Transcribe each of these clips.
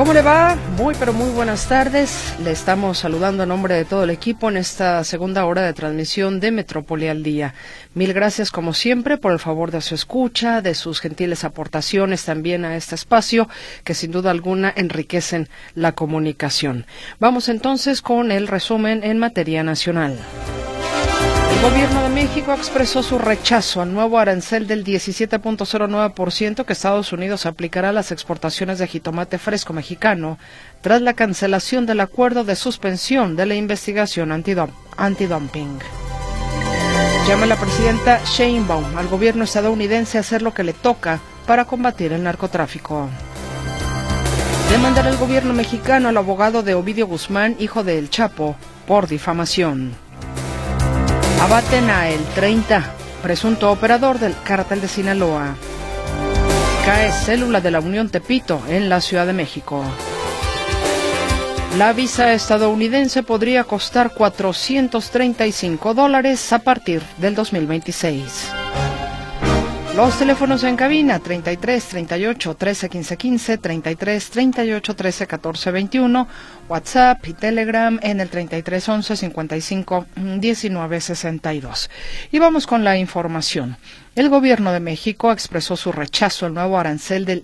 ¿Cómo le va? Muy, pero muy buenas tardes. Le estamos saludando a nombre de todo el equipo en esta segunda hora de transmisión de Metrópoli al Día. Mil gracias, como siempre, por el favor de su escucha, de sus gentiles aportaciones también a este espacio, que sin duda alguna enriquecen la comunicación. Vamos entonces con el resumen en materia nacional. El Gobierno de México expresó su rechazo al nuevo arancel del 17.09% que Estados Unidos aplicará a las exportaciones de jitomate fresco mexicano tras la cancelación del acuerdo de suspensión de la investigación antidumping. Llama la presidenta Sheinbaum al gobierno estadounidense a hacer lo que le toca para combatir el narcotráfico. Demandará el gobierno mexicano al abogado de Ovidio Guzmán, hijo de El Chapo, por difamación. Abaten a El 30, presunto operador del cártel de Sinaloa. Cae célula de la Unión Tepito en la Ciudad de México. La visa estadounidense podría costar $435 a partir del 2026. Los teléfonos en cabina 33 38 13 15 15, 33 38 13 14 21, WhatsApp y Telegram en el 33 11 55 19 62. Y vamos con la información. El Gobierno de México expresó su rechazo al nuevo arancel del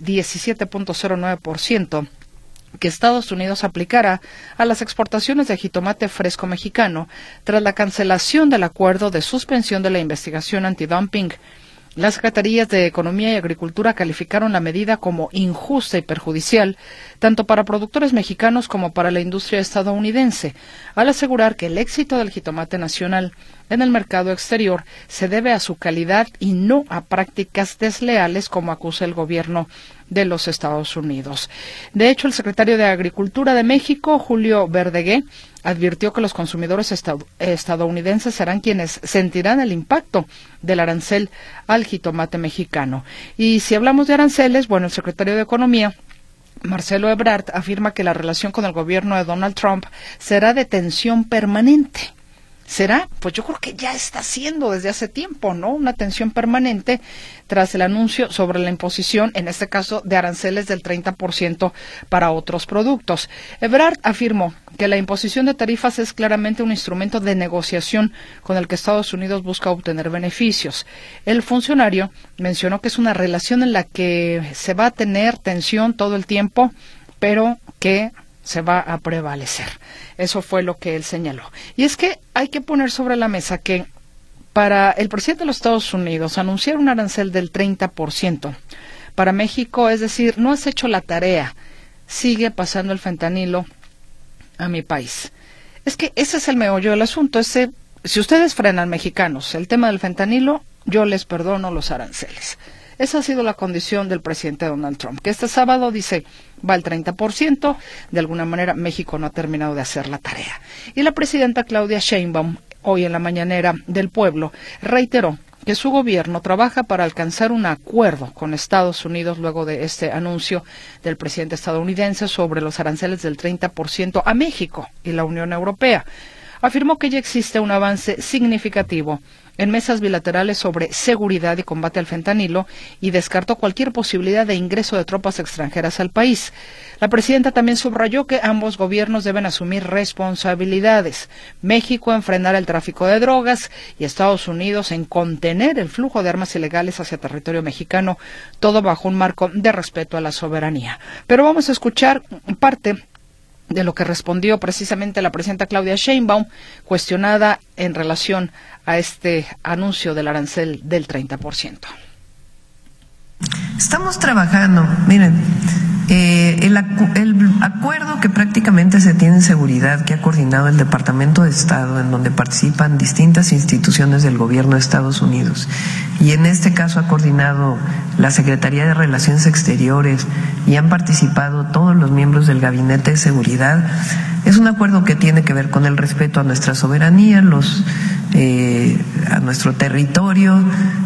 17.09% que Estados Unidos aplicara a las exportaciones de jitomate fresco mexicano tras la cancelación del acuerdo de suspensión de la investigación antidumping. Las Secretarías de Economía y Agricultura calificaron la medida como injusta y perjudicial, tanto para productores mexicanos como para la industria estadounidense, al asegurar que el éxito del jitomate nacional en el mercado exterior se debe a su calidad y no a prácticas desleales, como acusa el gobierno de los Estados Unidos. De hecho, el secretario de Agricultura de México, Julio Verdegué, advirtió que los consumidores estadounidenses serán quienes sentirán el impacto del arancel al jitomate mexicano. Y si hablamos de aranceles, bueno, el secretario de Economía, Marcelo Ebrard, afirma que la relación con el gobierno de Donald Trump será de tensión permanente. ¿Será? Pues yo creo que ya está siendo desde hace tiempo, ¿no? Una tensión permanente tras el anuncio sobre la imposición, en este caso, de aranceles del 30% para otros productos. Ebrard afirmó que la imposición de tarifas es claramente un instrumento de negociación con el que Estados Unidos busca obtener beneficios. El funcionario mencionó que es una relación en la que se va a tener tensión todo el tiempo, pero que se va a prevalecer. Eso fue lo que él señaló. Y es que hay que poner sobre la mesa que para el presidente de los Estados Unidos anunciar un arancel del 30% para México, es decir, no has hecho la tarea, sigue pasando el fentanilo a mi país. Es que ese es el meollo del asunto. Si ustedes frenan, mexicanos, el tema del fentanilo, yo les perdono los aranceles. Esa ha sido la condición del presidente Donald Trump, que este sábado dice va al 30%, de alguna manera México no ha terminado de hacer la tarea. Y la presidenta Claudia Sheinbaum, hoy en la mañanera del pueblo, reiteró que su gobierno trabaja para alcanzar un acuerdo con Estados Unidos luego de este anuncio del presidente estadounidense sobre los aranceles del 30% a México y la Unión Europea. Afirmó que ya existe un avance significativo en mesas bilaterales sobre seguridad y combate al fentanilo y descartó cualquier posibilidad de ingreso de tropas extranjeras al país. La presidenta también subrayó que ambos gobiernos deben asumir responsabilidades. México en frenar el tráfico de drogas y Estados Unidos en contener el flujo de armas ilegales hacia territorio mexicano, todo bajo un marco de respeto a la soberanía. Pero vamos a escuchar parte de lo que respondió precisamente la presidenta Claudia Sheinbaum, cuestionada en relación a este anuncio del arancel del 30%. Estamos trabajando, miren, el acuerdo que prácticamente se tiene en seguridad, que ha coordinado el Departamento de Estado, en donde participan distintas instituciones del gobierno de Estados Unidos, y en este caso ha coordinado la Secretaría de Relaciones Exteriores y han participado todos los miembros del Gabinete de Seguridad. Es un acuerdo que tiene que ver con el respeto a nuestra soberanía, a nuestro territorio,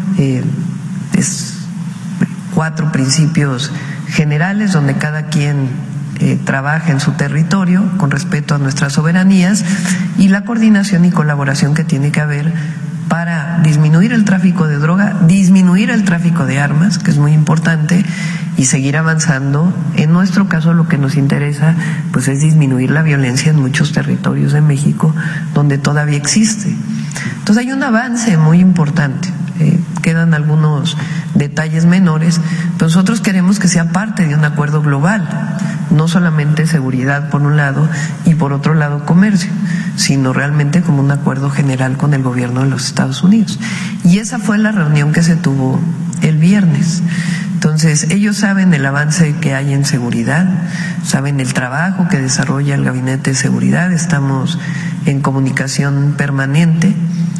es 4 principios generales donde cada quien trabaja en su territorio con respeto a nuestras soberanías, y la coordinación y colaboración que tiene que haber para disminuir el tráfico de droga, disminuir el tráfico tráfico de armas, que es muy importante, y seguir avanzando. En nuestro caso, lo que nos interesa pues es disminuir la violencia en muchos territorios de México donde todavía existe. Entonces hay un avance muy importante. Quedan algunos detalles menores, pero nosotros queremos que sea parte de un acuerdo global, no solamente seguridad por un lado y por otro lado comercio, sino realmente como un acuerdo general con el gobierno de los Estados Unidos. Y esa fue la reunión que se tuvo el viernes. Entonces, ellos saben el avance que hay en seguridad, saben el trabajo que desarrolla el Gabinete de Seguridad, estamos en comunicación permanente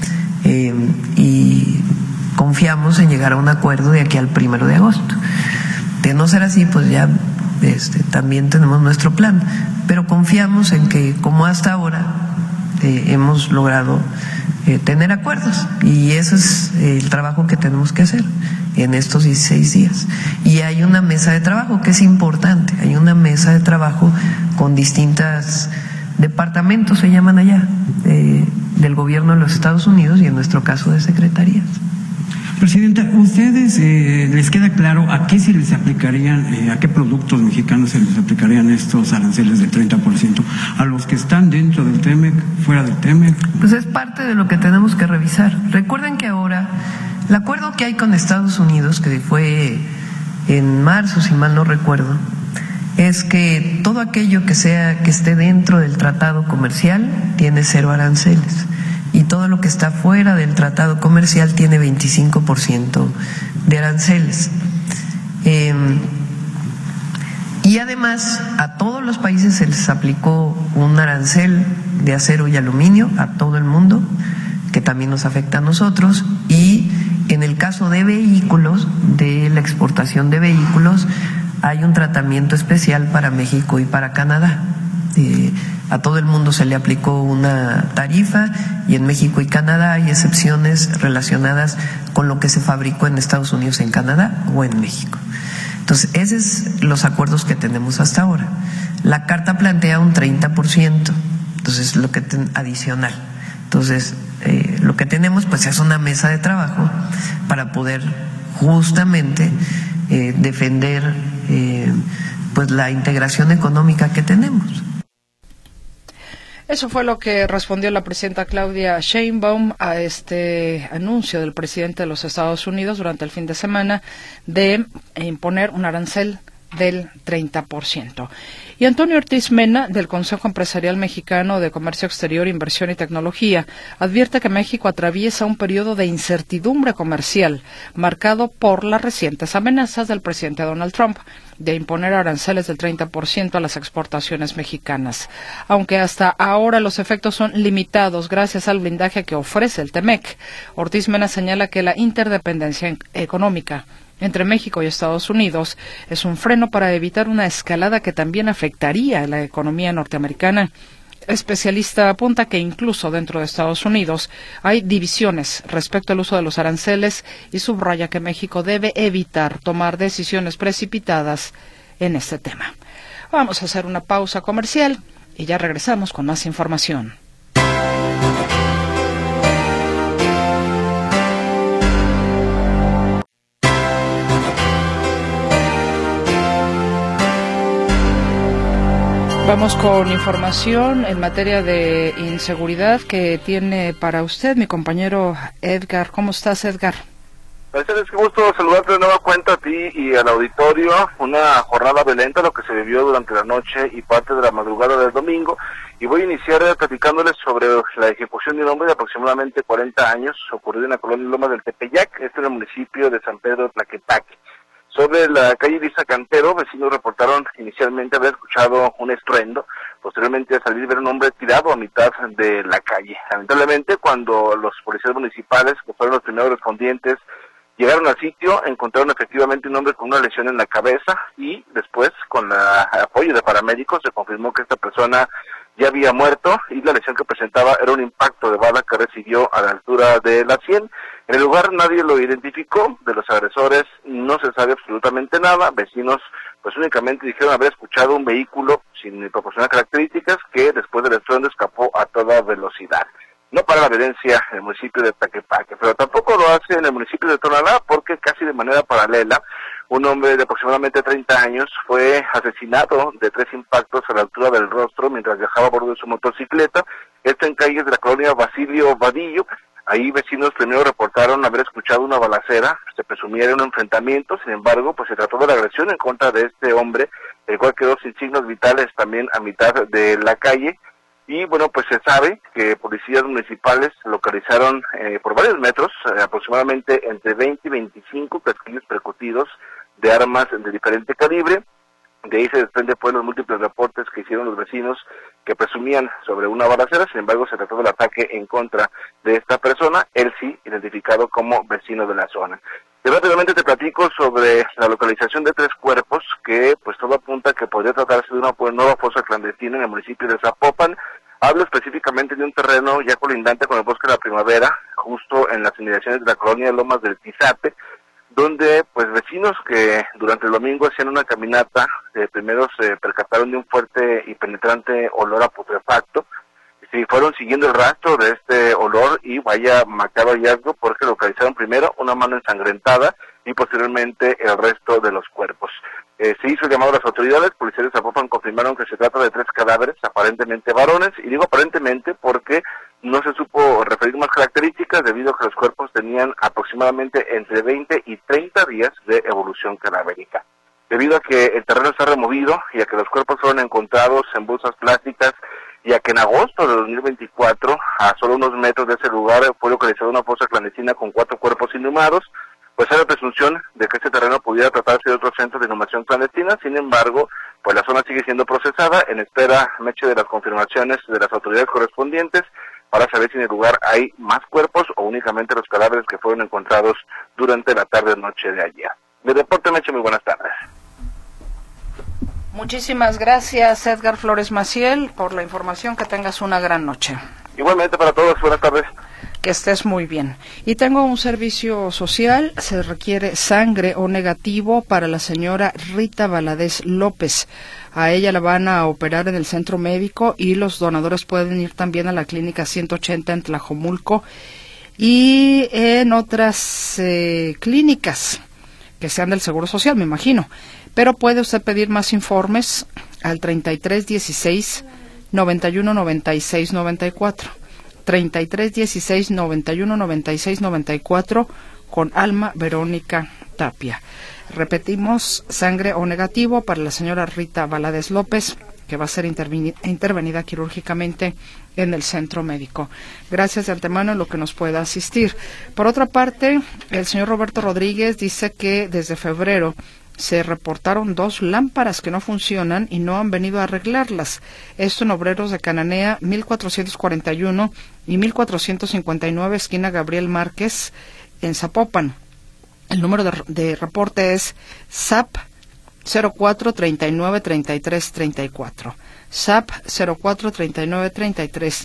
y confiamos en llegar a un acuerdo de aquí al 1 de agosto. De no ser así, pues ya también tenemos nuestro plan, pero confiamos en que, como hasta ahora, hemos logrado tener acuerdos, y eso es el trabajo que tenemos que hacer en estos 16 días. Y hay una mesa de trabajo que es importante, hay una mesa de trabajo con distintos departamentos, se llaman allá, del gobierno de los Estados Unidos y en nuestro caso de secretarías. Presidenta, ¿ustedes les queda claro a qué se les aplicarían, a qué productos mexicanos se les aplicarían estos aranceles del 30%? ¿A los que están dentro del TEMEC, fuera del TEMEC? Pues es parte de lo que tenemos que revisar. Recuerden que ahora el acuerdo que hay con Estados Unidos, que fue en marzo, si mal no recuerdo, es que todo aquello que esté dentro del tratado comercial tiene 0 aranceles. Y todo lo que está fuera del tratado comercial tiene 25% de aranceles. Y además a todos los países se les aplicó un arancel de acero y aluminio, a todo el mundo, que también nos afecta a nosotros. Y en el caso de vehículos, de la exportación de vehículos, hay un tratamiento especial para México y para Canadá. A todo el mundo se le aplicó una tarifa, y en México y Canadá hay excepciones relacionadas con lo que se fabricó en Estados Unidos, en Canadá o en México. Entonces, esos son los acuerdos que tenemos hasta ahora. La carta plantea un 30%, entonces lo que adicional. Entonces, lo que tenemos pues es una mesa de trabajo para poder justamente defender pues la integración económica que tenemos. Eso fue lo que respondió la presidenta Claudia Sheinbaum a este anuncio del presidente de los Estados Unidos durante el fin de semana de imponer un arancel del 30%. Y Antonio Ortiz Mena, del Consejo Empresarial Mexicano de Comercio Exterior, Inversión y Tecnología, advierte que México atraviesa un periodo de incertidumbre comercial marcado por las recientes amenazas del presidente Donald Trump de imponer aranceles del 30% a las exportaciones mexicanas. Aunque hasta ahora los efectos son limitados gracias al blindaje que ofrece el TEMEC, Ortiz Mena señala que la interdependencia económica entre México y Estados Unidos es un freno para evitar una escalada que también afectaría a la economía norteamericana. El especialista apunta que incluso dentro de Estados Unidos hay divisiones respecto al uso de los aranceles y subraya que México debe evitar tomar decisiones precipitadas en este tema. Vamos a hacer una pausa comercial y ya regresamos con más información. Vamos con información en materia de inseguridad que tiene para usted mi compañero Edgar. ¿Cómo estás, Edgar? Mercedes, qué gusto saludarte de nueva cuenta a ti y al auditorio. Una jornada violenta lo que se vivió durante la noche y parte de la madrugada del domingo. Y voy a iniciar platicándoles sobre la ejecución de un hombre de aproximadamente 40 años, ocurrido en la colonia Lomas del Tepeyac, en el municipio de San Pedro de Tlaquepaque. Sobre la calle Lisa Cantero, vecinos reportaron inicialmente haber escuchado un estruendo, posteriormente al salir ver un hombre tirado a mitad de la calle. Lamentablemente, cuando los policías municipales, que fueron los primeros respondientes, llegaron al sitio, encontraron efectivamente un hombre con una lesión en la cabeza y después, con el apoyo de paramédicos, se confirmó que esta persona ya había muerto y la lesión que presentaba era un impacto de bala que recibió a la altura de la sien. En el lugar nadie lo identificó, de los agresores no se sabe absolutamente nada, vecinos pues únicamente dijeron haber escuchado un vehículo sin proporcionar características que después del estruendo escapó a toda velocidad. no para la violencia en el municipio de Tlaquepaque, pero tampoco lo hace en el municipio de Tonalá, porque casi de manera paralela, un hombre de aproximadamente 30 años fue asesinado de 3 impactos a la altura del rostro mientras viajaba a bordo de su motocicleta, esto en calles de la colonia Basilio Vadillo. Ahí vecinos primero reportaron haber escuchado una balacera, se presumía de un enfrentamiento, sin embargo, pues se trató de la agresión en contra de este hombre, el cual quedó sin signos vitales también a mitad de la calle. Y bueno, pues se sabe que policías municipales localizaron por varios metros, aproximadamente entre 20 y 25 casquillos percutidos de armas de diferente calibre. De ahí se desprende pues los múltiples reportes que hicieron los vecinos que presumían sobre una balacera. Sin embargo, se trató del ataque en contra de esta persona, él sí identificado como vecino de la zona. Y rápidamente te platico sobre la localización de 3 cuerpos que pues todo apunta que podría tratarse de una nueva fosa clandestina en el municipio de Zapopan. Hablo específicamente de un terreno ya colindante con el Bosque de la Primavera, justo en las inmediaciones de la colonia Lomas del Tizate, donde pues vecinos que durante el domingo hacían una caminata, primero se percataron de un fuerte y penetrante olor a putrefacto. Sí, fueron siguiendo el rastro de este olor y vaya macabro hallazgo, porque localizaron primero una mano ensangrentada y posteriormente el resto de los cuerpos. Se hizo el llamado a las autoridades, policías de Zapopan confirmaron que se trata de 3 cadáveres, aparentemente varones, y digo aparentemente porque no se supo referir más características debido a que los cuerpos tenían aproximadamente entre 20 y 30 días de evolución cadavérica. Debido a que el terreno está removido y a que los cuerpos fueron encontrados en bolsas plásticas, y a que en agosto de 2024, a solo unos metros de ese lugar, fue localizada una fosa clandestina con 4 cuerpos inhumados, pues hay la presunción de que este terreno pudiera tratarse de otro centro de inhumación clandestina. Sin embargo, pues la zona sigue siendo procesada en espera, Meche, de las confirmaciones de las autoridades correspondientes para saber si en el lugar hay más cuerpos o únicamente los cadáveres que fueron encontrados durante la tarde-noche de ayer. De reporte, Meche, muy buenas tardes. Muchísimas gracias, Edgar Flores Maciel, por la información. Que tengas una gran noche. Igualmente para todos, buenas tardes. Que estés muy bien. Y tengo un servicio social. Se requiere sangre O negativo para la señora Rita Valadez López. A ella la van a operar en el centro médico y los donadores pueden ir también a la clínica 180 en Tlajomulco y en otras clínicas que sean del Seguro Social, me imagino. Pero puede usted pedir más informes al 3316 91 96 94. 3316 91 96 94 con Alma Verónica Tapia. Repetimos, sangre O negativo para la señora Rita Valadez López, que va a ser intervenida quirúrgicamente en el centro médico. Gracias de antemano en lo que nos pueda asistir. Por otra parte, el señor Roberto Rodríguez dice que desde febrero se reportaron 2 lámparas que no funcionan y no han venido a arreglarlas. Esto en Obreros de Cananea, 1441 y 1459, esquina Gabriel Márquez, en Zapopan. El número de reporte es SAP 04 39 33 34. SAP 04 39 33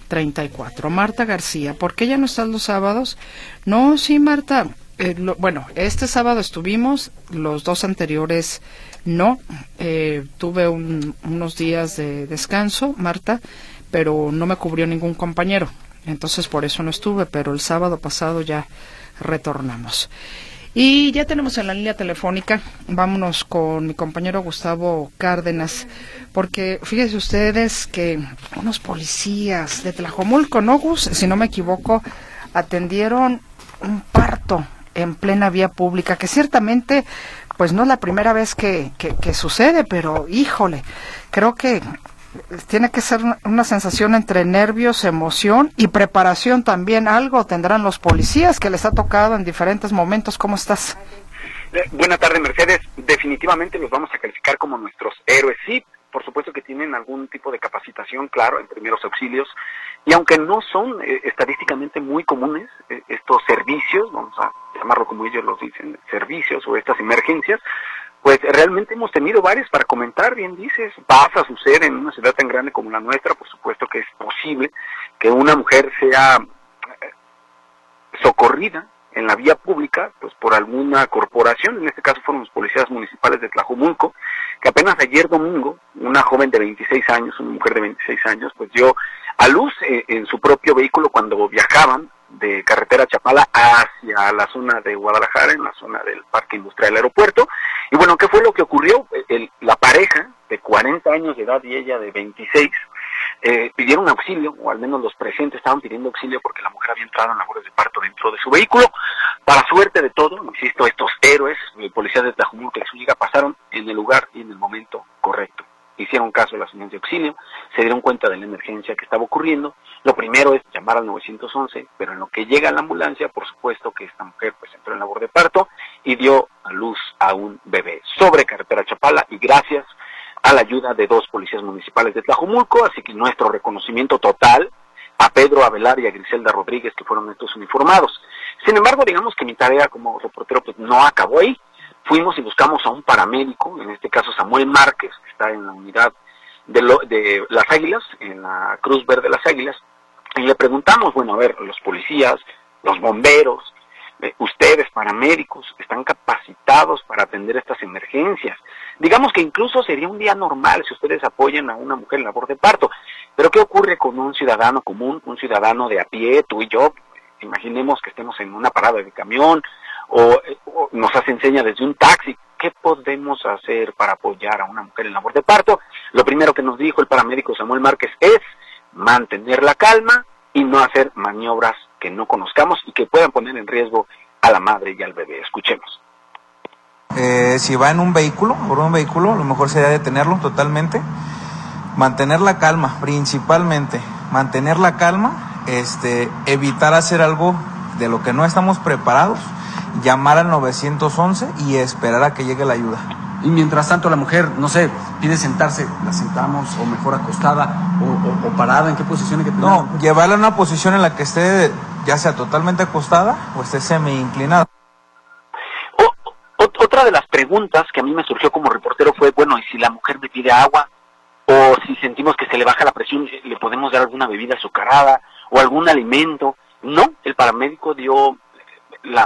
34. Marta García, ¿por qué ya no estás los sábados? No, sí, Marta. Bueno, este sábado estuvimos, los 2 anteriores no. Tuve unos días de descanso, Marta, pero no me cubrió ningún compañero. Entonces por eso no estuve, pero el sábado pasado ya retornamos. Y ya tenemos en la línea telefónica, vámonos con mi compañero Gustavo Cárdenas, porque fíjense ustedes que unos policías de Tlajomulco, ¿no, Gus? Si no me equivoco, atendieron un parto en plena vía pública, que ciertamente pues no es la primera vez que sucede, pero híjole, creo que tiene que ser una sensación entre nervios, emoción y preparación también. Algo tendrán los policías que les ha tocado en diferentes momentos. ¿Cómo estás? Buenas tardes, Mercedes. Definitivamente los vamos a calificar como nuestros héroes. Sí, por supuesto que tienen algún tipo de capacitación, claro, en primeros auxilios, y aunque no son estadísticamente muy comunes estos servicios, vamos a llamarlo como ellos los dicen, servicios o estas emergencias, pues realmente hemos tenido varios para comentar. Bien dices, pasa, sucede en una ciudad tan grande como la nuestra. Por supuesto que es posible que una mujer sea socorrida en la vía pública, pues por alguna corporación. En este caso fueron los policías municipales de Tlajomulco, que apenas ayer domingo, una joven de 26 años, una mujer de 26 años, pues dio a luz en su propio vehículo cuando viajaban de carretera Chapala hacia la zona de Guadalajara, en la zona del Parque Industrial del Aeropuerto. Y bueno, ¿qué fue lo que ocurrió? La pareja de 40 años de edad y ella de 26 pidieron auxilio, o al menos los presentes estaban pidiendo auxilio porque la mujer había entrado en labores de parto dentro de su vehículo. Para suerte de todo, insisto, estos héroes, policías de Tlajomulco y Zúñiga, pasaron en el lugar y en el momento correcto. Hicieron caso a las señales de auxilio, se dieron cuenta de la emergencia que estaba ocurriendo. Lo primero es llamar al 911, pero en lo que llega la ambulancia, por supuesto que esta mujer pues entró en labor de parto y dio a luz a un bebé sobre carretera Chapala, y gracias a la ayuda de 2 policías municipales de Tlajomulco. Así que nuestro reconocimiento total a Pedro Avelar y a Griselda Rodríguez, que fueron estos uniformados. Sin embargo, digamos que mi tarea como reportero pues no acabó ahí. Fuimos y buscamos a un paramédico, en este caso Samuel Márquez, que está en la unidad de Las Águilas, en la Cruz Verde de Las Águilas, y le preguntamos, bueno, a ver, los policías, los bomberos, ustedes, paramédicos, están capacitados para atender estas emergencias. Digamos que incluso sería un día normal si ustedes apoyan a una mujer en labor de parto, pero ¿qué ocurre con un ciudadano común, un ciudadano de a pie, tú y yo? Imaginemos que estemos en una parada de camión, o nos hacen seña desde un taxi. ¿Qué podemos hacer para apoyar a una mujer en labor de parto? Lo primero que nos dijo el paramédico Samuel Márquez es mantener la calma y no hacer maniobras que no conozcamos y que puedan poner en riesgo a la madre y al bebé. Escuchemos. Si va en un vehículo, lo mejor sería detenerlo totalmente, mantener la calma, principalmente, mantener la calma, evitar hacer algo de lo que no estamos preparados, llamar al 911 y esperar a que llegue la ayuda. Y mientras tanto la mujer, no sé, pide sentarse, ¿la sentamos o mejor acostada o parada? ¿En qué posición hay que tener? No, llevarla a una posición en la que esté ya sea totalmente acostada o esté semi-inclinada. Otra de las preguntas que a mí me surgió como reportero fue, bueno, ¿y si la mujer me pide agua? O si sentimos que se le baja la presión, ¿le podemos dar alguna bebida azucarada o algún alimento? No, el paramédico dio la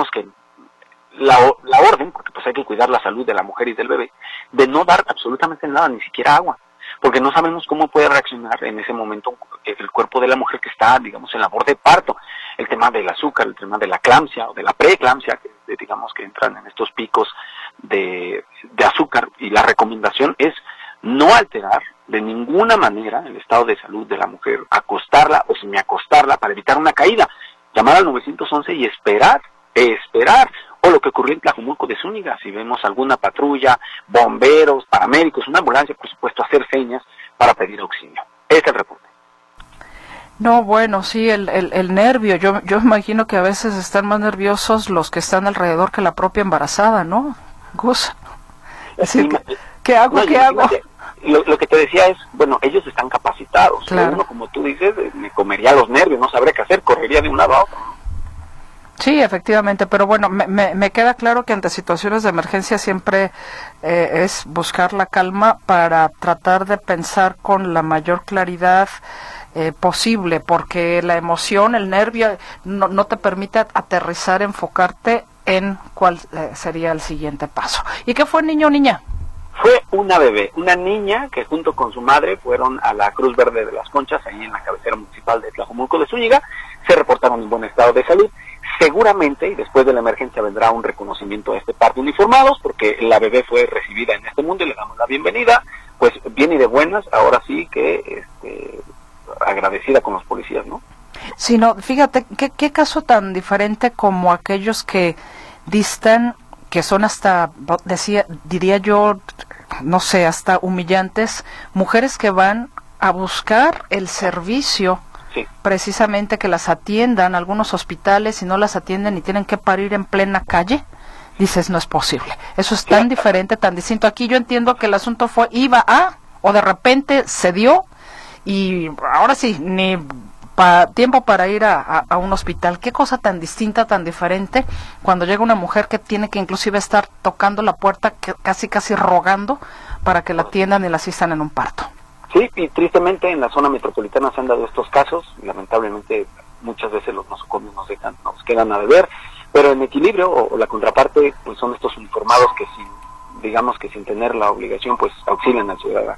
orden, porque pues hay que cuidar la salud de la mujer y del bebé, de no dar absolutamente nada, ni siquiera agua, porque no sabemos cómo puede reaccionar en ese momento el cuerpo de la mujer que está, digamos, en labor de parto. El tema del azúcar, el tema de la eclampsia o de la preeclampsia, que digamos que entran en estos picos de azúcar, y la recomendación es no alterar de ninguna manera el estado de salud de la mujer, acostarla o semiacostarla para evitar una caída, llamar al 911 y esperar, o lo que ocurrió en Tlajomulco de Zúñiga, si vemos alguna patrulla, bomberos, paramédicos, una ambulancia, por supuesto, hacer señas para pedir auxilio. Este es el reporte. No, bueno, sí, el nervio, yo imagino que a veces están más nerviosos los que están alrededor que la propia embarazada, ¿no, Gus? Sí, ¿qué hago? Lo que te decía es, bueno, ellos están capacitados. Claro. Uno, como tú dices, me comería los nervios, no sabría qué hacer, correría de un lado a otro. Sí, efectivamente, pero bueno, me queda claro que ante situaciones de emergencia siempre es buscar la calma para tratar de pensar con la mayor claridad posible, porque la emoción, el nervio, no te permite aterrizar, enfocarte en cuál sería el siguiente paso. ¿Y qué fue, niño o niña? Fue una bebé, una niña que junto con su madre fueron a la Cruz Verde de las Conchas, ahí en la cabecera municipal de Tlajomulco de Zúñiga. Se reportaron en buen estado de salud. Seguramente, y después de la emergencia vendrá un reconocimiento a este par de uniformados, porque la bebé fue recibida en este mundo y le damos la bienvenida, pues bien y de buenas, ahora sí que agradecida con los policías, ¿no? Sí, no, fíjate, qué caso tan diferente como aquellos que distan, que son hasta, diría yo, no sé, hasta humillantes, mujeres que van a buscar el servicio, sí, precisamente que las atiendan algunos hospitales, y no las atienden y tienen que parir en plena calle. Dices, no es posible. Eso es tan diferente, tan distinto. Aquí yo entiendo que el asunto o de repente se dio, y ahora sí, ni tiempo para ir a un hospital. Qué cosa tan distinta, tan diferente, cuando llega una mujer que tiene que inclusive estar tocando la puerta, casi rogando para que la atiendan y la asistan en un parto. Sí, y tristemente en la zona metropolitana se han dado estos casos. Lamentablemente muchas veces los nosocomios nos quedan a deber, pero en equilibrio, o la contraparte, pues son estos uniformados que sin tener la obligación, pues auxilian al ciudadano.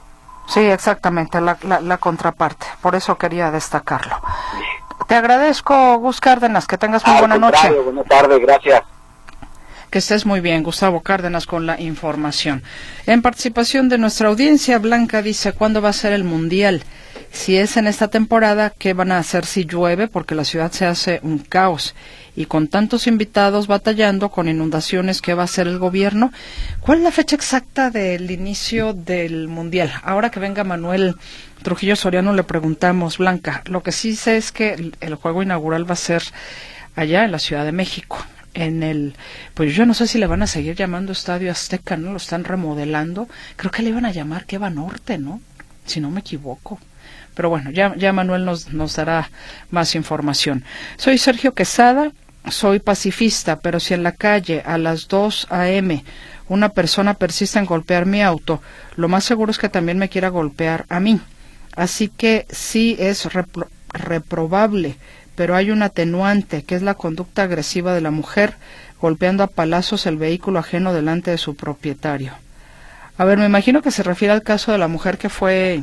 Sí, exactamente, la contraparte. Por eso quería destacarlo. Te agradezco, Gus Cárdenas, que tengas muy buena noche. Buenas tardes, gracias. Que estés muy bien, Gustavo Cárdenas, con la información. En participación de nuestra audiencia, Blanca dice, ¿cuándo va a ser el Mundial? Si es en esta temporada, ¿qué van a hacer si llueve? Porque la ciudad se hace un caos. Y con tantos invitados batallando con inundaciones, ¿qué va a hacer el gobierno? ¿Cuál es la fecha exacta del inicio del Mundial? Ahora que venga Manuel Trujillo Soriano le preguntamos, Blanca. Lo que sí sé es que el juego inaugural va a ser allá en la Ciudad de México. Pues yo no sé si le van a seguir llamando Estadio Azteca, ¿no? Lo están remodelando. Creo que le iban a llamar Queva Norte, ¿no? Si no me equivoco. Pero bueno, ya Manuel nos dará más información. Soy Sergio Quesada, soy pacifista, pero si en la calle a las 2 a.m. una persona persiste en golpear mi auto, lo más seguro es que también me quiera golpear a mí. Así que sí es reprobable, pero hay un atenuante, que es la conducta agresiva de la mujer golpeando a palazos el vehículo ajeno delante de su propietario. A ver, me imagino que se refiere al caso de la mujer que fue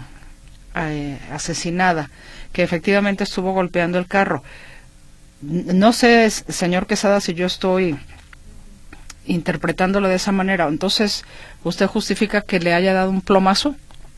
asesinada, que efectivamente estuvo golpeando el carro. No sé, señor Quesada, si yo estoy interpretándolo de esa manera. Entonces, ¿usted justifica que le haya dado un plomazo?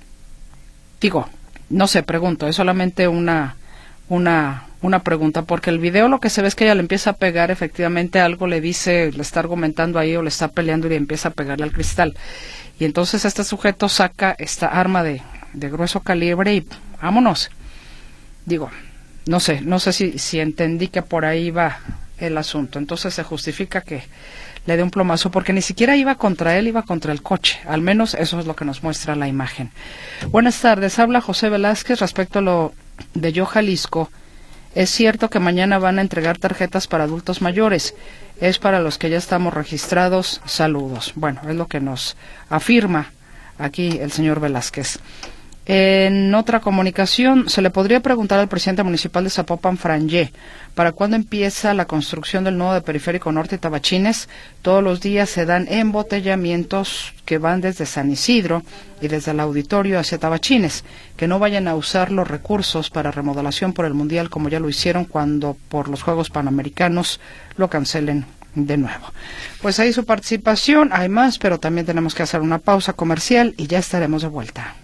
Digo, no sé, pregunto, es solamente una pregunta, porque el video lo que se ve es que ella le empieza a pegar, efectivamente algo le dice, le está argumentando ahí o le está peleando y le empieza a pegarle al cristal. Y entonces este sujeto saca esta arma de grueso calibre y vámonos. Digo, no sé si entendí que por ahí va el asunto. Entonces se justifica que le dé un plomazo, porque ni siquiera iba contra él, iba contra el coche. Al menos eso es lo que nos muestra la imagen. Buenas tardes, habla José Velázquez respecto a lo de Yo Jalisco. Es cierto que mañana van a entregar tarjetas para adultos mayores. Es para los que ya estamos registrados. Saludos. Bueno, es lo que nos afirma aquí el señor Velázquez. En otra comunicación, se le podría preguntar al presidente municipal de Zapopan, Frangé, ¿para cuándo empieza la construcción del nodo de Periférico Norte y Tabachines? Todos los días se dan embotellamientos que van desde San Isidro y desde el auditorio hacia Tabachines. Que no vayan a usar los recursos para remodelación por el Mundial como ya lo hicieron cuando por los Juegos Panamericanos lo cancelen de nuevo. Pues ahí su participación, hay más, pero también tenemos que hacer una pausa comercial y ya estaremos de vuelta.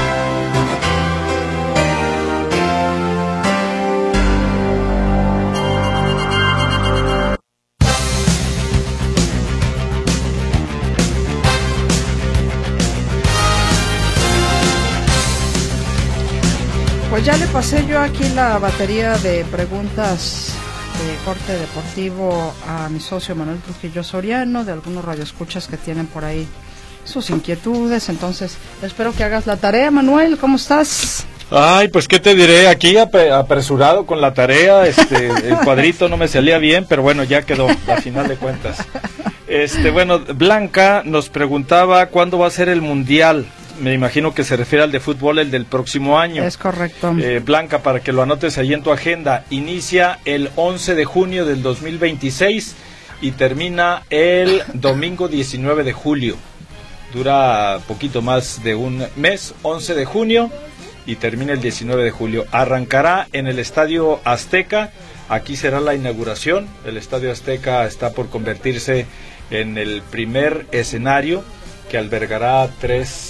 Pues ya le pasé yo aquí la batería de preguntas de corte deportivo a mi socio Manuel Trujillo Soriano, de algunos radioescuchas que tienen por ahí sus inquietudes. Entonces, espero que hagas la tarea, Manuel. ¿Cómo estás? Ay, pues qué te diré, aquí apresurado con la tarea, el cuadrito no me salía bien, pero bueno, ya quedó, a final de cuentas. Bueno, Blanca nos preguntaba cuándo va a ser el Mundial. Me imagino que se refiere al de fútbol, el del próximo año. Es correcto. Blanca, para que lo anotes ahí en tu agenda, inicia el 11 de junio del 2026 y termina el domingo 19 de julio. Dura poquito más de un mes, 11 de junio y termina el 19 de julio. Arrancará en el Estadio Azteca, aquí será la inauguración. El Estadio Azteca está por convertirse en el primer escenario que albergará 3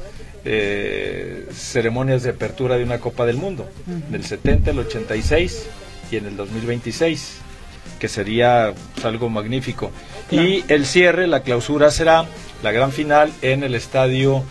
ceremonias de apertura de una Copa del Mundo, del 70, el 86 y en el 2026, que sería algo magnífico. Claro. Y el cierre, la clausura, será la gran final en el estadio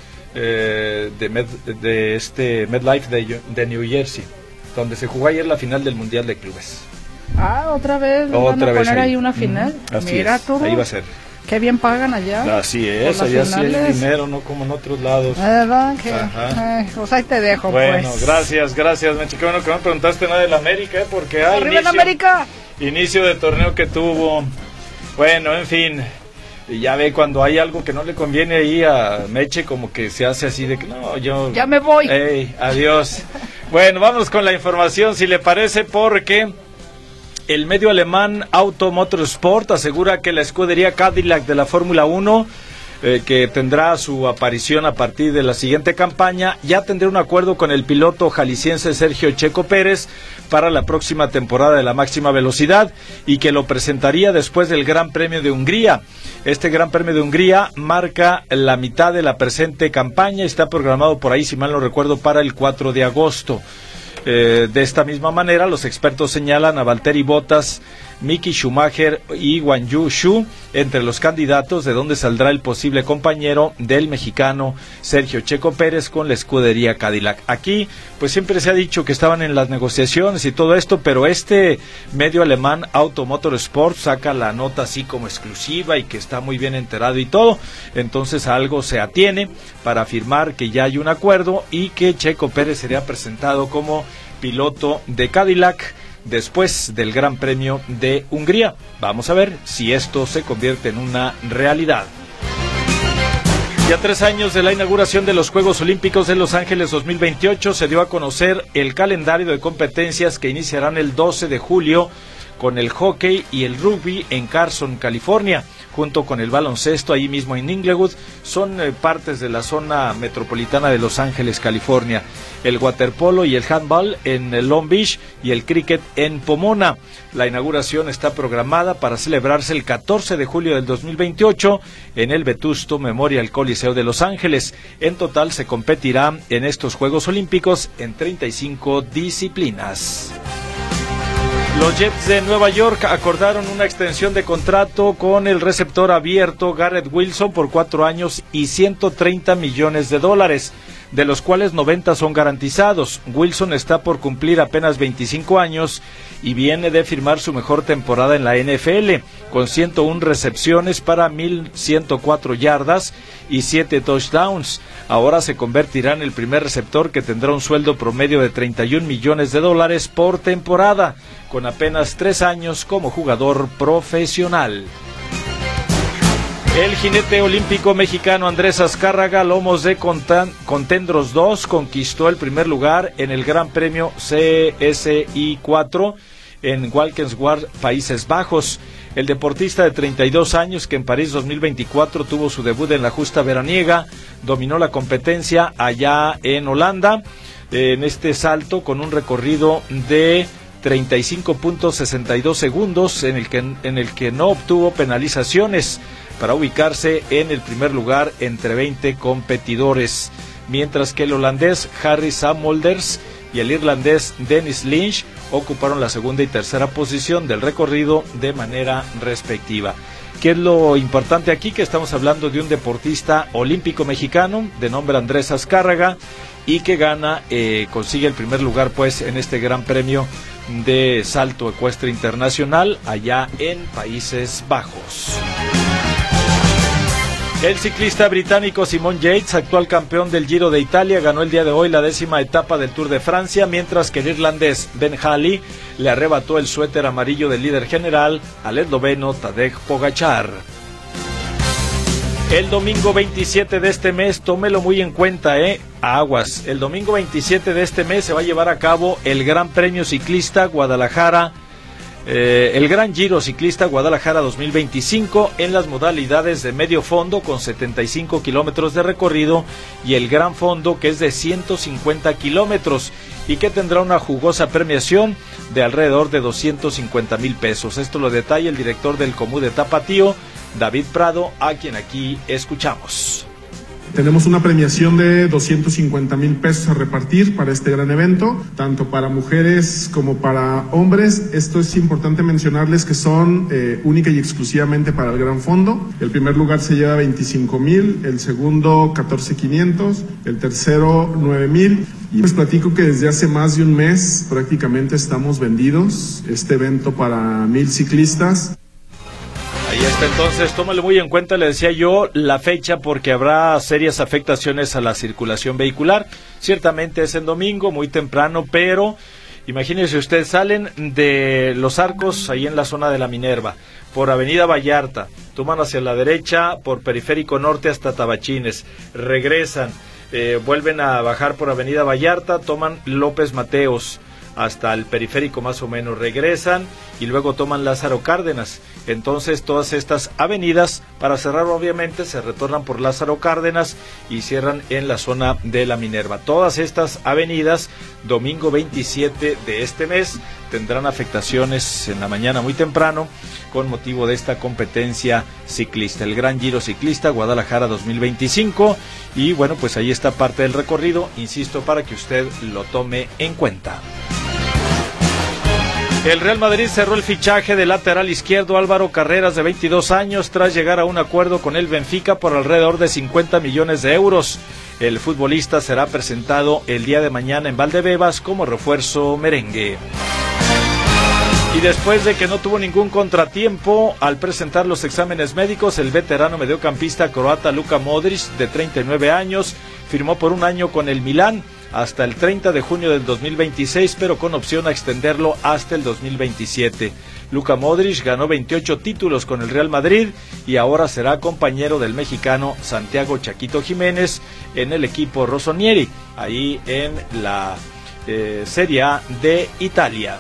MetLife de New Jersey, donde se jugó ayer la final del Mundial de Clubes. Otra vez van a poner ahí una final. Así Mira es, tú. ahí va a ser. Qué bien pagan allá. Así es, allá sí hay dinero, no como en otros lados. ¿Verdad? Pues ahí te dejo, bueno, pues. gracias, Meche. Qué bueno que me preguntaste nada del América, porque hay ¡arriba la América! Inicio de torneo que tuvo. Bueno, en fin, ya ve, cuando hay algo que no le conviene ahí a Meche, como que se hace así de que no, yo... Ya me voy. Ey, adiós. Bueno, vamos con la información, si le parece, porque... El medio alemán Auto Motorsport asegura que la escudería Cadillac de la Fórmula 1 que tendrá su aparición a partir de la siguiente campaña, ya tendrá un acuerdo con el piloto jalisciense Sergio Checo Pérez para la próxima temporada de la máxima velocidad y que lo presentaría después del Gran Premio de Hungría. Este Gran Premio de Hungría marca la mitad de la presente campaña y está programado por ahí, si mal no recuerdo, para el 4 de agosto. De esta misma manera, los expertos señalan a Valtteri Bottas, Mick Schumacher y Guan Yu Zhou entre los candidatos, de donde saldrá el posible compañero del mexicano Sergio Checo Pérez con la escudería Cadillac. Aquí pues siempre se ha dicho que estaban en las negociaciones y todo esto, pero este medio alemán Automotor Sport saca la nota así como exclusiva y que está muy bien enterado y todo, entonces a algo se atiene para afirmar que ya hay un acuerdo y que Checo Pérez sería presentado como piloto de Cadillac después del Gran Premio de Hungría. Vamos a ver si esto se convierte en una realidad. Ya 3 años de la inauguración de los Juegos Olímpicos de Los Ángeles 2028, se dio a conocer el calendario de competencias que iniciarán el 12 de julio con el hockey y el rugby en Carson, California, junto con el baloncesto ahí mismo en Inglewood. Son partes de la zona metropolitana de Los Ángeles, California. El waterpolo y el handball en Long Beach y el cricket en Pomona. La inauguración está programada para celebrarse el 14 de julio del 2028 en el Vetusto Memorial Coliseo de Los Ángeles. En total se competirá en estos Juegos Olímpicos en 35 disciplinas. Los Jets de Nueva York acordaron una extensión de contrato con el receptor abierto Garrett Wilson por 4 años y $130 millones, de los cuales 90 son garantizados. Wilson está por cumplir apenas 25 años y viene de firmar su mejor temporada en la NFL, con 101 recepciones para 1,104 yardas y 7 touchdowns. Ahora se convertirá en el primer receptor que tendrá un sueldo promedio de $31 millones por temporada, con apenas 3 años como jugador profesional. El jinete olímpico mexicano Andrés Azcárraga, lomos de Contendros 2, conquistó el primer lugar en el Gran Premio CSI 4 en Valkenswaard, Países Bajos. El deportista de 32 años, que en París 2024 tuvo su debut en la justa veraniega, dominó la competencia allá en Holanda, en este salto con un recorrido de 35.62 segundos en el que no obtuvo penalizaciones, para ubicarse en el primer lugar entre 20 competidores, mientras que el holandés Harry Samuelders y el irlandés Dennis Lynch ocuparon la segunda y tercera posición del recorrido de manera respectiva. ¿Qué es lo importante aquí? Que estamos hablando de un deportista olímpico mexicano de nombre Andrés Azcárraga y que consigue el primer lugar pues en este Gran Premio de salto ecuestre internacional allá en Países Bajos. El ciclista británico Simon Yates, actual campeón del Giro de Italia, ganó el día de hoy la 10ª etapa del Tour de Francia, mientras que el irlandés Ben Halley le arrebató el suéter amarillo del líder general al esloveno Tadej Pogačar. El domingo 27 de este mes, tómelo muy en cuenta, aguas. El domingo 27 de este mes se va a llevar a cabo el Gran Premio Ciclista Guadalajara, el Gran Giro Ciclista Guadalajara 2025 en las modalidades de medio fondo con 75 kilómetros de recorrido y el Gran Fondo, que es de 150 kilómetros y que tendrá una jugosa premiación de alrededor de 250,000 pesos. Esto lo detalla el director del Comú de Tapatío, David Prado, a quien aquí escuchamos. Tenemos una premiación de 250,000 pesos a repartir para este gran evento, tanto para mujeres como para hombres. Esto es importante mencionarles que son única y exclusivamente para el Gran Fondo. El primer lugar se lleva 25,000, el segundo 14,500, el tercero 9,000. Y les platico que desde hace más de un mes prácticamente estamos vendidos este evento para 1,000 ciclistas. Ahí está, entonces, tómale muy en cuenta, le decía yo, la fecha, porque habrá serias afectaciones a la circulación vehicular. Ciertamente es en domingo, muy temprano, pero imagínense ustedes, salen de Los Arcos, ahí en la zona de la Minerva, por Avenida Vallarta, toman hacia la derecha por Periférico Norte hasta Tabachines, regresan, vuelven a bajar por Avenida Vallarta, toman López Mateos, hasta el Periférico más o menos, regresan y luego toman Lázaro Cárdenas. Entonces todas estas avenidas, para cerrar obviamente, se retornan por Lázaro Cárdenas y cierran en la zona de la Minerva. Todas estas avenidas, domingo 27 de este mes, tendrán afectaciones en la mañana muy temprano con motivo de esta competencia ciclista, el Gran Giro Ciclista Guadalajara 2025. Y bueno, pues ahí está parte del recorrido, insisto, para que usted lo tome en cuenta. El Real Madrid cerró el fichaje del lateral izquierdo Álvaro Carreras, de 22 años, tras llegar a un acuerdo con el Benfica por alrededor de 50 millones de euros. El futbolista será presentado el día de mañana en Valdebebas como refuerzo merengue. Y después de que no tuvo ningún contratiempo al presentar los exámenes médicos, el veterano mediocampista croata Luka Modric, de 39 años, firmó por un año con el Milán hasta el 30 de junio del 2026, pero con opción a extenderlo hasta el 2027. Luka Modric ganó 28 títulos con el Real Madrid y ahora será compañero del mexicano Santiago Chaquito Jiménez en el equipo rossoneri, ahí en la Serie A de Italia.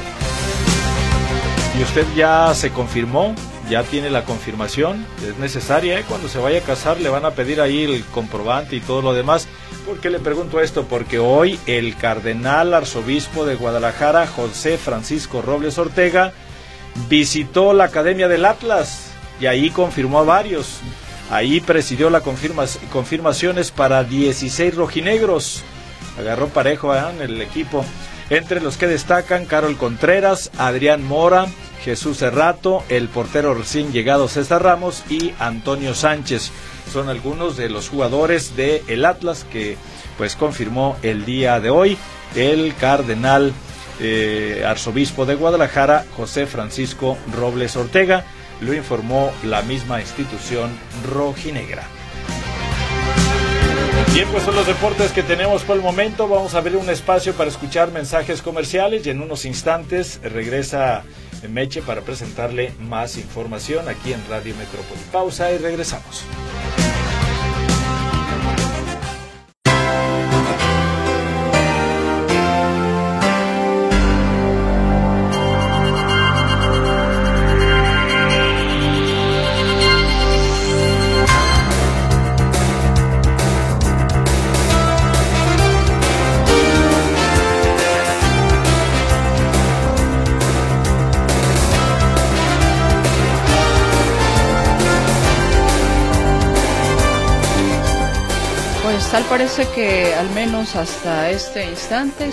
¿Y usted ya se confirmó? ¿Ya tiene la confirmación? Es necesaria, cuando se vaya a casar le van a pedir ahí el comprobante y todo lo demás. ¿Por qué le pregunto esto? Porque hoy el cardenal arzobispo de Guadalajara, José Francisco Robles Ortega, visitó la Academia del Atlas y ahí confirmó a varios. Ahí presidió las confirmaciones para 16 rojinegros. Agarró parejo en el equipo. Entre los que destacan Carol Contreras, Adrián Mora, Jesús Cerrato, el portero recién llegado César Ramos y Antonio Sánchez. Son algunos de los jugadores de el Atlas que pues confirmó el día de hoy el cardenal arzobispo de Guadalajara, José Francisco Robles Ortega. Lo informó la misma institución rojinegra. Bien, pues son los deportes que tenemos por el momento. Vamos a abrir un espacio para escuchar mensajes comerciales y en unos instantes regresa Meche para presentarle más información aquí en Radio Metrópoli. Pausa y regresamos. Tal parece que al menos hasta este instante,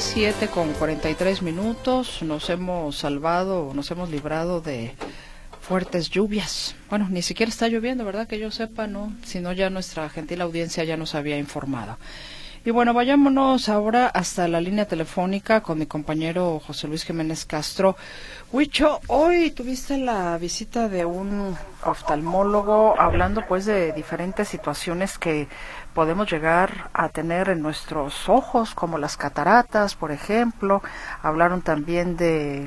7:43, nos hemos salvado, nos hemos librado de fuertes lluvias. Bueno, ni siquiera está lloviendo, ¿verdad? Que yo sepa, ¿no? Si no, ya nuestra gentil audiencia ya nos había informado. Y bueno, vayámonos ahora hasta la línea telefónica con mi compañero José Luis Jiménez Castro. Huicho, hoy tuviste la visita de un oftalmólogo hablando pues de diferentes situaciones que podemos llegar a tener en nuestros ojos, como las cataratas, por ejemplo. Hablaron también de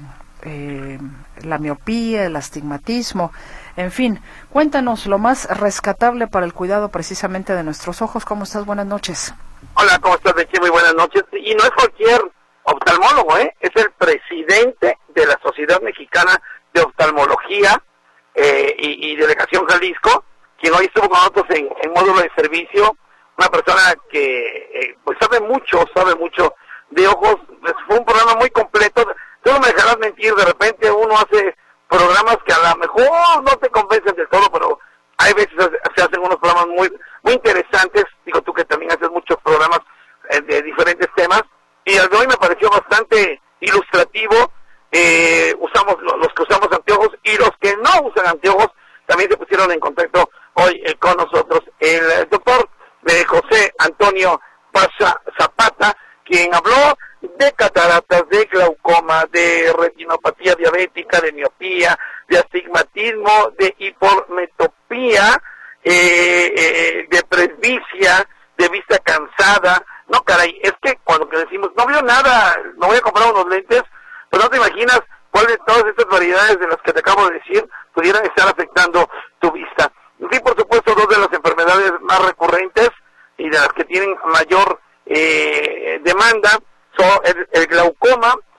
la miopía, el astigmatismo, en fin. Cuéntanos lo más rescatable para el cuidado precisamente de nuestros ojos. ¿Cómo estás? Buenas noches. Hola, ¿cómo estás, Beche? Muy buenas noches. Y no es cualquier oftalmólogo, es el presidente de la Sociedad Mexicana de Oftalmología y Delegación Jalisco, quien hoy estuvo con nosotros en módulo de servicio. Una persona que pues sabe mucho de ojos. Fue un programa muy completo. Tú no me dejarás mentir, de repente uno hace programas que a lo mejor no te convencen del todo, pero hay veces se hacen unos programas muy interesantes. Digo, tú que también haces muchos programas de diferentes temas, y el de hoy me pareció bastante ilustrativo. Usamos los que usamos anteojos y los que no usan anteojos también se pusieron en contacto hoy con nosotros. El doctor José Antonio Pacha Zapata, quien habló de cataratas, de glaucoma, de retinopatía diabética, de miopía, de astigmatismo, de hipermetropía, de presbicia, de vista cansada. No, caray, es que cuando que decimos, no veo nada, no voy a comprar unos lentes, pues no te imaginas cuál de todas estas variedades de las que te acabo de decir pudieran estar afectando tu vista. Sí, por supuesto, dos de las enfermedades más recurrentes y de las que tienen mayor demanda son el glaucoma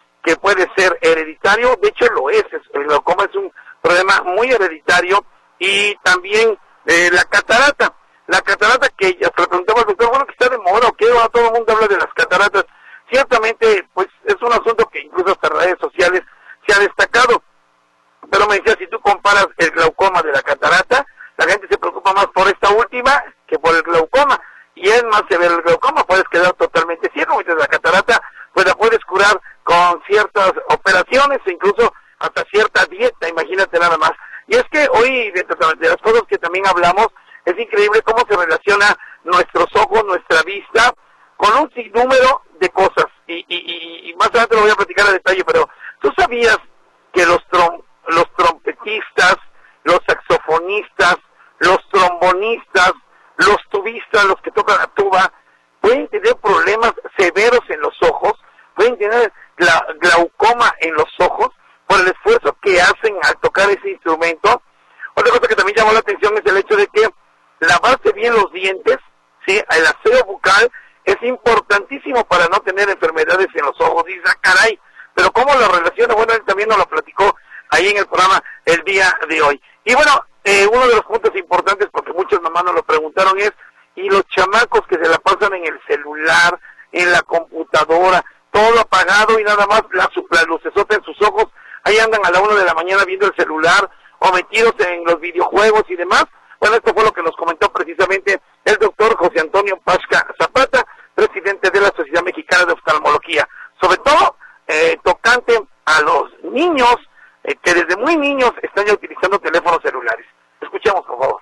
puede ser hereditario, de hecho lo es, el glaucoma es un problema muy hereditario, y también la catarata que ya le preguntaba al doctor, bueno, que está de moda o qué, ahora todo el mundo habla de las cataratas, ciertamente pues es un asunto que incluso hasta en redes sociales se ha destacado, pero me decía, si tú comparas el glaucoma de la catarata, la gente se preocupa más por esta última que por el glaucoma, y es más severo el glaucoma, puedes quedar totalmente ciego, mientras la catarata pues la puedes curar con ciertas operaciones e incluso hasta cierta dieta, imagínate nada más. Y es que hoy, de las cosas que también hablamos, es increíble cómo se relaciona nuestros ojos, nuestra vista, con un sinnúmero de cosas. Y más adelante lo voy a platicar a detalle, pero ¿tú sabías que los trompetistas, los saxofonistas, los trombonistas, los tubistas, los que tocan la tuba, pueden tener problemas severos en los ojos, pueden tener glaucoma en los ojos por el esfuerzo que hacen al tocar ese instrumento? Otra cosa que también llamó la atención es el hecho de que lavarse bien los dientes, ¿sí? El aseo bucal es importantísimo para no tener enfermedades en los ojos. Dice, caray, pero ¿cómo lo relaciona? Bueno, él también nos lo platicó ahí en el programa el día de hoy. Y bueno, uno de los puntos importantes, porque muchas mamás nos lo preguntaron, es, y los chamacos que se la pasan en el celular, en la computadora, todo apagado y nada más la lucesota en sus ojos, ahí andan a la 1 de la mañana viendo el celular o metidos en los videojuegos y demás. Bueno, esto fue lo que nos comentó precisamente el doctor José Antonio Pachka Zapata, presidente de la Sociedad Mexicana de Oftalmología, sobre todo tocante a los niños que desde muy niños están ya utilizando teléfonos celulares. Escuchemos, por favor.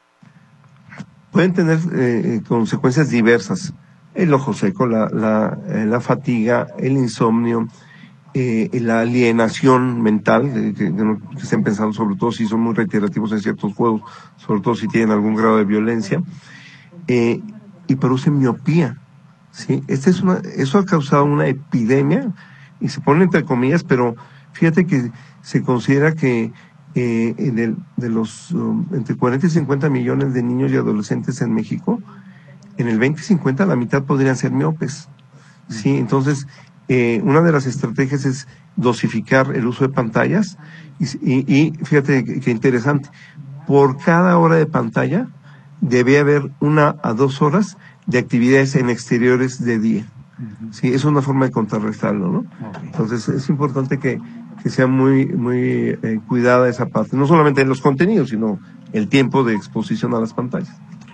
Pueden tener consecuencias diversas: el ojo seco, la fatiga, el insomnio, la alienación mental, que estén pensando, sobre todo si son muy reiterativos en ciertos juegos, sobre todo si tienen algún grado de violencia, y producen miopía, ¿sí? Eso ha causado una epidemia, y se pone entre comillas, pero fíjate que se considera que de los entre 40 y 50 millones de niños y adolescentes en México, en el 2050 la mitad podrían ser miopes, ¿sí? Entonces, una de las estrategias es dosificar el uso de pantallas, y fíjate que interesante, por cada hora de pantalla debe haber 1 a 2 horas de actividades en exteriores de día. Sí, es una forma de contrarrestarlo, ¿no? Entonces es importante que sea muy cuidada esa parte, no solamente en los contenidos, sino el tiempo de exposición a las pantallas.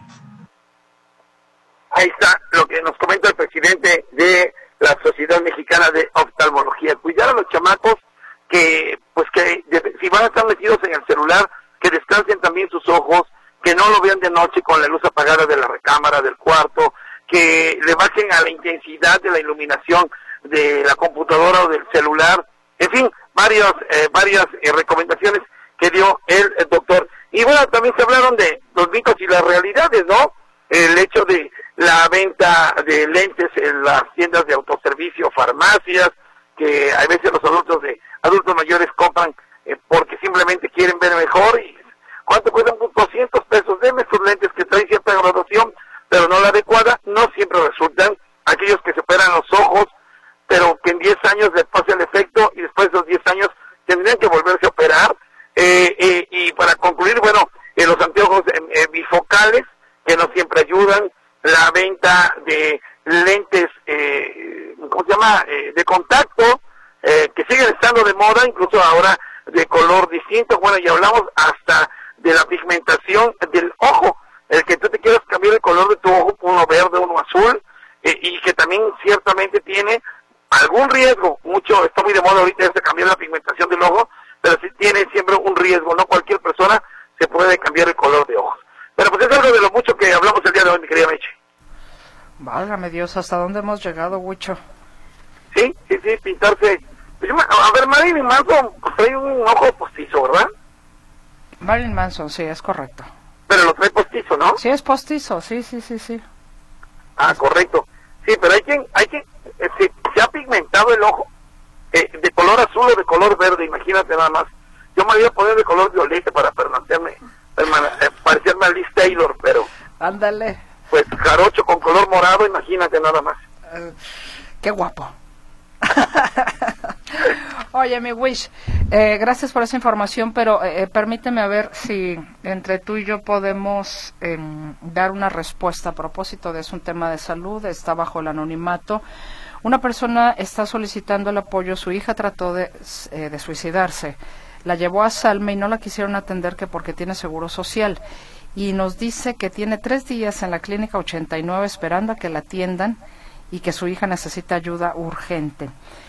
Ahí está lo que nos comenta el presidente de la Sociedad Mexicana de Oftalmología: cuidar a los chamacos, que si van a estar metidos en el celular, que descansen también sus ojos, que no lo vean de noche con la luz apagada de la recámara, del cuarto, que le bajen a la intensidad de la iluminación de la computadora o del celular. En fin, varias recomendaciones que dio el doctor. Y bueno, también se hablaron de los mitos y las realidades, ¿no? El hecho de la venta de lentes en las tiendas de autoservicio, farmacias, que a veces los adultos mayores compran porque simplemente quieren ver mejor. Y ¿cuánto cuestan? 200 pesos. Denme sus lentes que traen cierta graduación, pero no la adecuada. No siempre resultan. Aquellos que se operan los ojos, pero que en 10 años les pase el efecto, y después de los 10 años tendrían que volverse a operar. Y para concluir, bueno, los anteojos bifocales, que no siempre ayudan, la venta de lentes, de contacto, que siguen estando de moda, incluso ahora de color distinto. Bueno, ya hablamos hasta de la pigmentación del ojo, el que tú te quieras cambiar el color de tu ojo, uno verde, uno azul, y que también ciertamente tiene algún riesgo. Está muy de moda ahorita de cambiar la pigmentación del ojo, pero sí tiene siempre un riesgo, no cualquier persona se puede cambiar el color de ojos. Pero pues es algo de lo mucho que hablamos el día de hoy, mi querida Meche. Válgame Dios, ¿hasta dónde hemos llegado, Huicho? Sí, pintarse. A ver, Marilyn Manson trae un ojo postizo, ¿verdad? Marilyn Manson, sí, es correcto. Pero lo trae postizo, ¿no? Sí, es postizo, sí. Ah, correcto. Sí, pero hay quien se ha pigmentado el ojo de color azul o de color verde, imagínate nada más. Yo me voy a poner de color violeta para parecerme a Liz Taylor, pero... Ándale. Pues jarocho con color morado, imagínate nada más. Qué guapo. Oye, mi Wish, gracias por esa información, pero permíteme a ver si entre tú y yo podemos dar una respuesta a propósito de eso, un tema de salud, está bajo el anonimato. Una persona está solicitando el apoyo, su hija trató de suicidarse, la llevó a Salme y no la quisieron atender que porque tiene seguro social. Y nos dice que tiene 3 días en la clínica 89 esperando a que la atiendan y que su hija necesita ayuda urgente.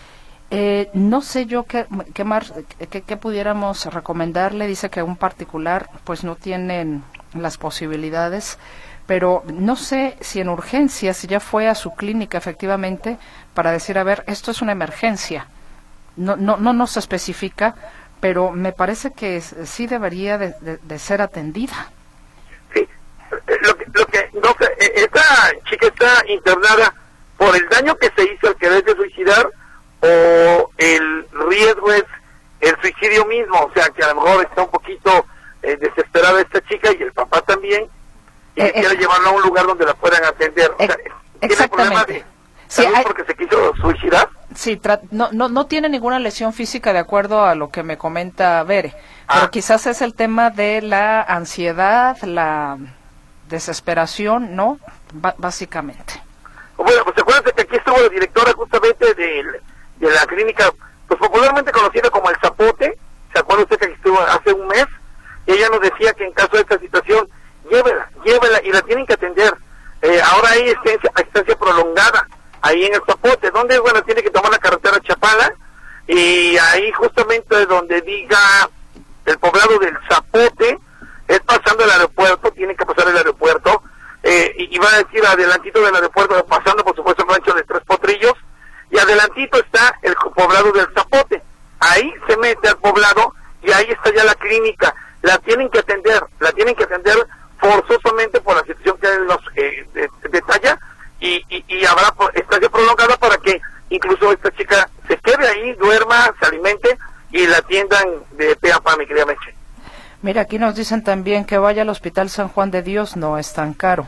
No sé yo qué pudiéramos recomendarle. Dice que un particular pues no tienen las posibilidades, pero no sé si en urgencias, si ya fue a su clínica efectivamente para decir, a ver, esto es una emergencia. No nos especifica, pero me parece que sí debería de ser atendida. Sí, lo que no sé, esta chica está internada por el daño que se hizo al quererse suicidar, o el riesgo es el suicidio mismo, o sea que a lo mejor está un poquito desesperada esta chica y el papá también, y quiere llevarla a un lugar donde la puedan atender. O sea, ¿tiene problemas de salud porque se quiso suicidar? Sí, no tiene ninguna lesión física de acuerdo a lo que me comenta Bere, pero quizás es el tema de la ansiedad, la desesperación, ¿no? Básicamente. Bueno, pues acuérdense que aquí estuvo la directora justamente de la clínica, pues popularmente conocida como El Zapote. ¿Se acuerda usted que aquí estuvo hace un mes? Y ella nos decía que en caso de esta situación, llévela, y la tienen que atender. Ahora hay estancia prolongada ahí en El Zapote, donde, bueno, tiene que tomar la carretera Chapala, y ahí justamente donde diga el poblado del Zapote, es pasando el aeropuerto, tiene que pasar el aeropuerto, y va a decir adelantito del aeropuerto, pasando por supuesto el rancho de Tres Potrillos, y adelantito está el poblado del Zapote. Ahí se mete al poblado y ahí está ya la clínica. La tienen que atender forzosamente por la situación que nos detalla, y habrá estancia prolongada para que incluso esta chica se quede ahí, duerma, se alimente y la atiendan de pe a pa, mi querida Meche. Mira, aquí nos dicen también que vaya al Hospital San Juan de Dios, no es tan caro.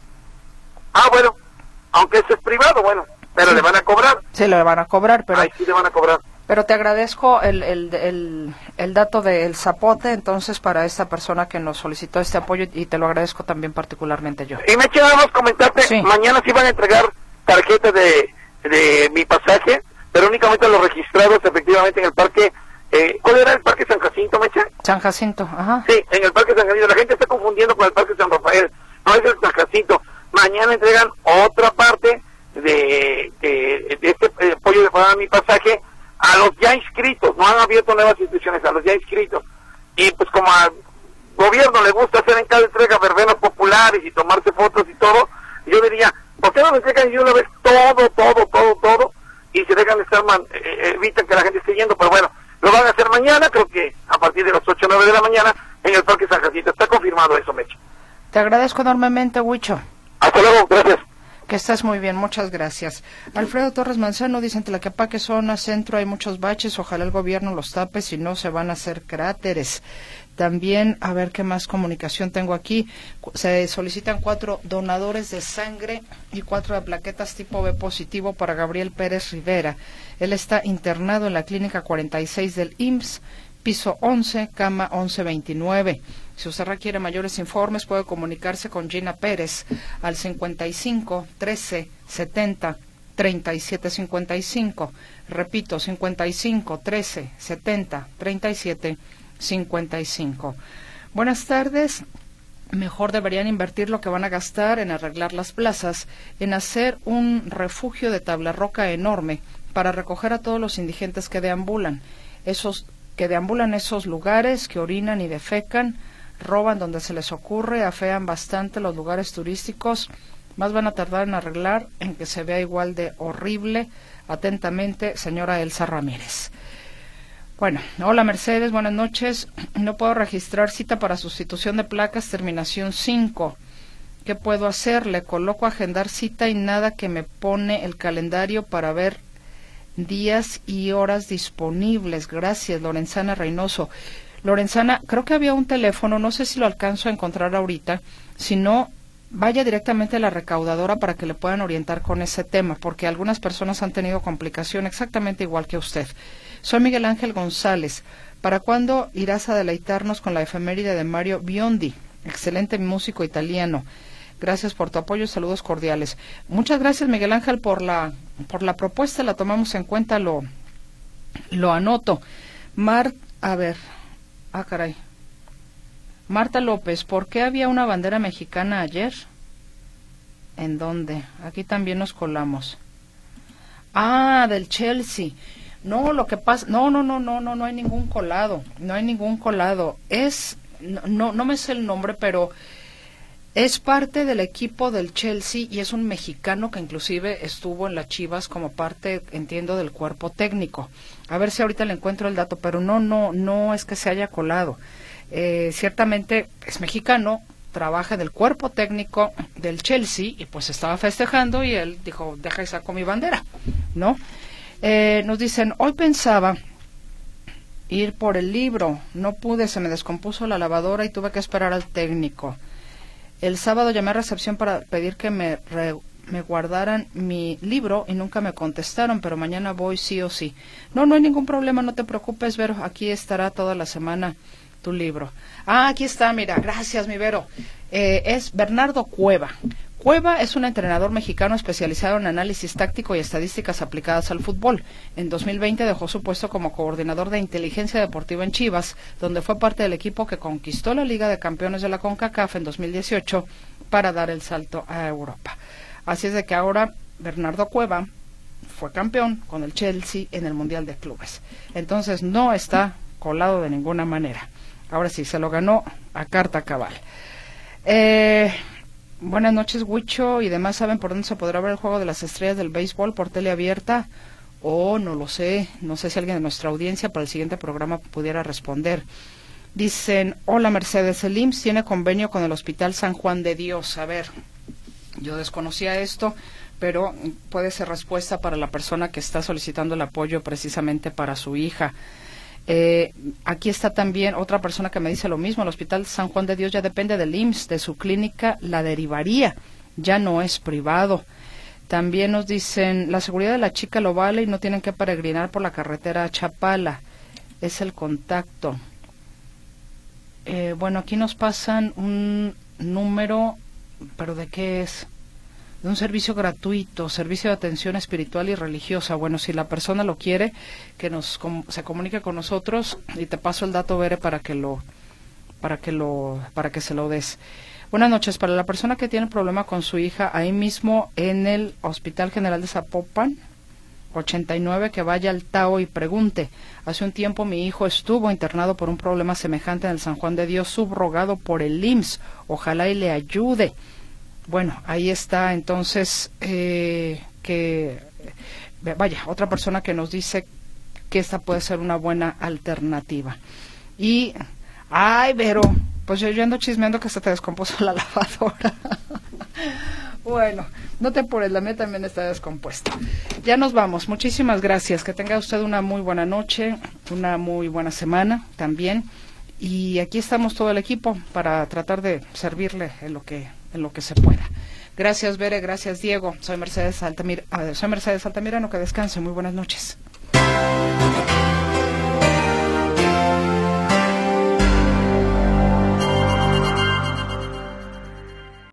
Bueno, aunque eso es privado, bueno, pero sí, le van a cobrar. Sí, le van a cobrar, pero... Ahí sí le van a cobrar. Pero te agradezco el dato del Zapote, entonces, para esta persona que nos solicitó este apoyo, y te lo agradezco también particularmente yo. Y me quiero comentarte, sí, mañana sí van a entregar tarjetas de mi pasaje, pero únicamente los registrados efectivamente en el parque. ¿Cuál era el parque San Jacinto, Mecha? San Jacinto, ajá. Sí, en el parque San Jacinto. La gente está confundiendo con el parque San Rafael. No, es el San Jacinto. Mañana entregan otra parte de este apoyo de pagar mi pasaje a los ya inscritos. No han abierto nuevas instituciones, a los ya inscritos. Y pues como al gobierno le gusta hacer en cada entrega verbenas populares y tomarse fotos y todo, yo diría, ¿por qué no le entregan de una vez todo? Y se dejan de estar, evitan que la gente esté yendo, pero bueno, lo van a hacer mañana, creo que a partir de las 8 o 9 de la mañana en el Parque San Jacinto. Está confirmado eso, Mecho. Te agradezco enormemente, Huicho. Hasta luego, gracias. Que estés muy bien, muchas gracias. Alfredo Torres Manzano dice, en Tlaquepaque, zona centro, hay muchos baches, ojalá el gobierno los tape, si no se van a hacer cráteres. También, a ver qué más comunicación tengo aquí, se solicitan 4 donadores de sangre y 4 de plaquetas tipo B positivo para Gabriel Pérez Rivera. Él está internado en la clínica 46 del IMSS, piso 11, cama 1129. Si usted requiere mayores informes, puede comunicarse con Gina Pérez al 55 13 70 37 55. Repito, 55 13 70 37 55. Buenas tardes. Mejor deberían invertir lo que van a gastar en arreglar las plazas, en hacer un refugio de tabla roca enorme para recoger a todos los indigentes que deambulan. Esos lugares, que orinan y defecan, roban donde se les ocurre, afean bastante los lugares turísticos, más van a tardar en arreglar, en que se vea igual de horrible. Atentamente, señora Elsa Ramírez. Bueno, hola Mercedes, buenas noches. No puedo registrar cita para sustitución de placas, terminación 5. ¿Qué puedo hacer? Le coloco agendar cita y nada que me pone el calendario para ver días y horas disponibles. Gracias, Lorenzana Reynoso. Lorenzana, creo que había un teléfono, no sé si lo alcanzo a encontrar ahorita, si no, vaya directamente a la recaudadora para que le puedan orientar con ese tema, porque algunas personas han tenido complicación exactamente igual que usted. Soy Miguel Ángel González. ¿Para cuándo irás a deleitarnos con la efeméride de Mario Biondi? Excelente músico italiano. Gracias por tu apoyo y saludos cordiales. Muchas gracias, Miguel Ángel, por la propuesta. La tomamos en cuenta, lo anoto. Marta López, ¿por qué había una bandera mexicana ayer? ¿En dónde? Aquí también nos colamos. Ah, del Chelsea. No, lo que pasa, no hay ningún colado. No hay ningún colado. No me sé el nombre, pero es parte del equipo del Chelsea y es un mexicano que inclusive estuvo en las Chivas como parte, entiendo, del cuerpo técnico. A ver si ahorita le encuentro el dato, pero no es que se haya colado. Ciertamente es mexicano, trabaja en el cuerpo técnico del Chelsea y pues estaba festejando y él dijo, deja y saco mi bandera, ¿no? Nos dicen, hoy pensaba ir por el libro, no pude, se me descompuso la lavadora y tuve que esperar al técnico. El sábado llamé a recepción para pedir que me guardaran mi libro y nunca me contestaron, pero mañana voy sí o sí. No hay ningún problema, no te preocupes, Vero, aquí estará toda la semana tu libro. Ah, aquí está, mira, gracias, mi Vero. Es Bernardo Cueva. Cueva es un entrenador mexicano especializado en análisis táctico y estadísticas aplicadas al fútbol. En 2020 dejó su puesto como coordinador de inteligencia deportiva en Chivas, donde fue parte del equipo que conquistó la Liga de Campeones de la CONCACAF en 2018 para dar el salto a Europa. Así es de que ahora Bernardo Cueva fue campeón con el Chelsea en el Mundial de Clubes. Entonces no está colado de ninguna manera. Ahora sí, se lo ganó a carta cabal. Buenas noches, Huicho y demás. ¿Saben por dónde se podrá ver el Juego de las Estrellas del béisbol? ¿Por tele abierta? No lo sé. No sé si alguien de nuestra audiencia para el siguiente programa pudiera responder. Dicen, hola Mercedes, el IMSS tiene convenio con el Hospital San Juan de Dios. A ver, yo desconocía esto, pero puede ser respuesta para la persona que está solicitando el apoyo precisamente para su hija. Aquí está también otra persona que me dice lo mismo. El Hospital San Juan de Dios ya depende del IMSS, de su clínica la derivaría, ya no es privado. También nos dicen, la seguridad de la chica lo vale y no tienen que peregrinar por la carretera a Chapala, es el contacto. Bueno, aquí nos pasan un número, pero ¿de qué es? De un servicio gratuito, servicio de atención espiritual y religiosa. Bueno, si la persona lo quiere, que se comunique con nosotros y te paso el dato, Bere, para que se lo des. Buenas noches. Para la persona que tiene problema con su hija, ahí mismo en el Hospital General de Zapopan, 89, que vaya al Tao y pregunte. Hace un tiempo mi hijo estuvo internado por un problema semejante en el San Juan de Dios, subrogado por el IMSS. Ojalá y le ayude. Bueno, ahí está entonces otra persona que nos dice que esta puede ser una buena alternativa. Y, Vero, pues yo ando chismeando que se te descompuso la lavadora. Bueno, no te apures, la mía también está descompuesta. Ya nos vamos, muchísimas gracias, que tenga usted una muy buena noche, una muy buena semana también. Y aquí estamos todo el equipo para tratar de servirle en lo que se pueda. Gracias, Bere, gracias, Diego. Soy Mercedes Altamirano, que descanse. Muy buenas noches.